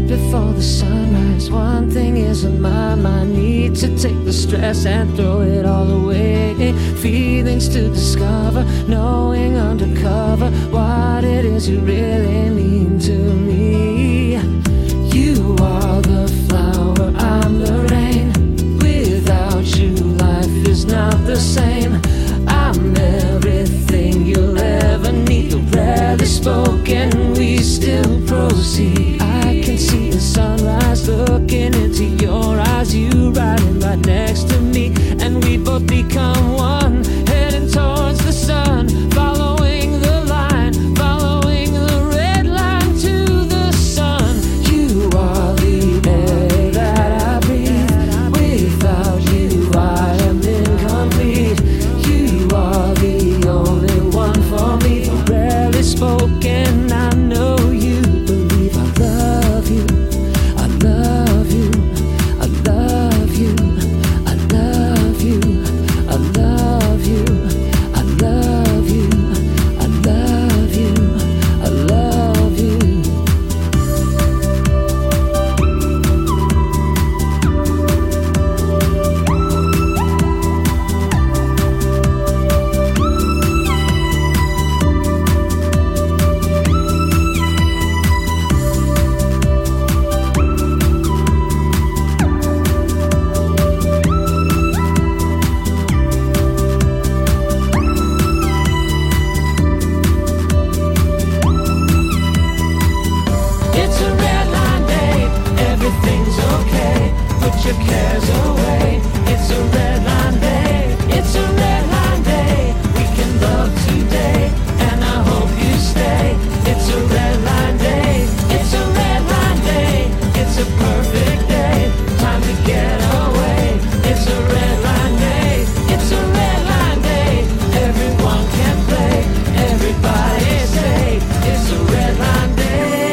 before the sunrise, one thing is on my mind. Need to take the stress and throw it all away. Feelings to discover, knowing undercover what it is you really mean to me. You are the flower, I'm the rain. Without you, life is not the same. I'm everything you'll ever need. Though rarely spoken, we still proceed. I can see the sunrise looking into your eyes. You riding right next to me, and we both become one, heading towards the sun, following the line, following the red line to the sun. You are the air that I breathe. Without you, I am incomplete. You are the only one for me. Though rarely spoken, I know you believe. I love you, I love you, I love you, I love you, I love you, I love you, I love you, I love you. It's a red line day, everything's okay. Put your cares away. It's a red line day, it's a red line day. We can love today, and I hope you stay. It's a red line day, it's a red line day. It's a perfect day, time to get away. It's a red line day, it's a red line day. Everyone can play, everybody say it's a red line day.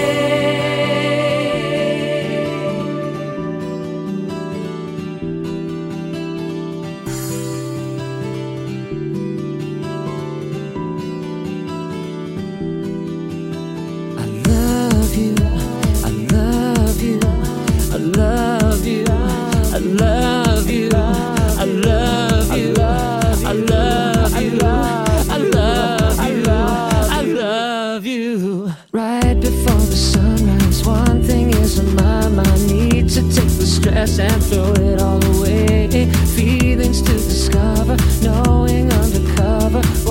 I love you, I love you, I love you, I love you, I love you, I love you, I love you, I love you. Right before the sunrise, one thing is on my mind. Need to take the stress and throw it all away. Feelings to discover, knowing undercover